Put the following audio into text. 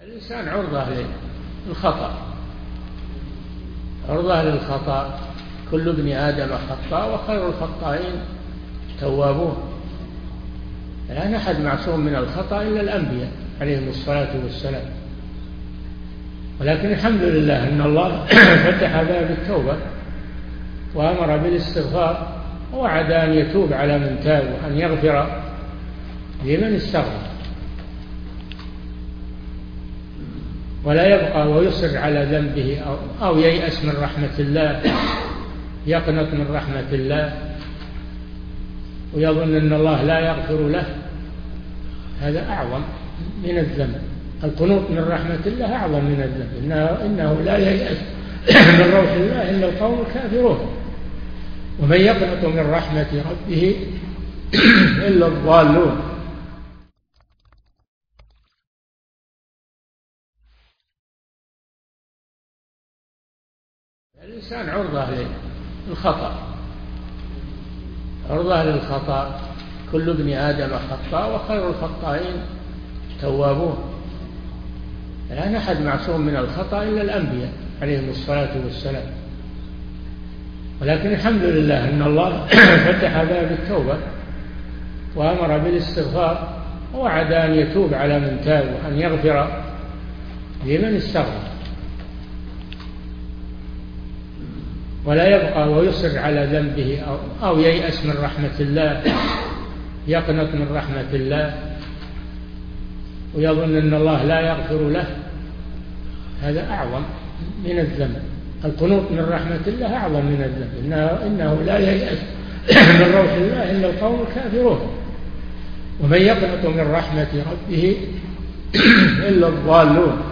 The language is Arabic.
الإنسان للخطأ، عرضة للخطأ. كل ابن آدم خطاء وخير الخطائين توابون. لا أحد معصوم من الخطأ إلا الأنبياء عليهم الصلاة والسلام، ولكن الحمد لله أن الله فتح باب التوبة وأمر بالاستغفار، ووعد أن يتوب على من تاب وأن يغفر لمن استغفر، ولا يبقى ويصر على ذنبه أو ييأس من رحمة الله، يقنط من رحمة الله ويظن أن الله لا يغفر له. هذا أعظم من الذنب. القنوط من رحمة الله أعظم من الذنب. إنه لا ييأس من روح الله إلا القوم الكافرون، ومن يقنط من رحمة ربه إلا الضالون. الإنسان عرضة للخطأ. كل ابن آدم خطاء وخير الخطائين توابون. لا أحد معصوم من الخطأ إلا الأنبياء عليهم الصلاة والسلام، ولكن الحمد لله أن الله فتح باب التوبة وأمر بالاستغفار، ووعد أن يتوب على من تاب وأن يغفر لمن استغفر، ولا يبقى ويصر على ذنبه أو ييأس من رحمة الله، يقنط من رحمة الله ويظن أن الله لا يغفر له. هذا أعظم من الذنب. القنوط من رحمة الله أعظم من الذنب. إنه لا ييأس من روح الله إلا القوم الكافرون، ومن يقنط من رحمة ربه إلا الضالون.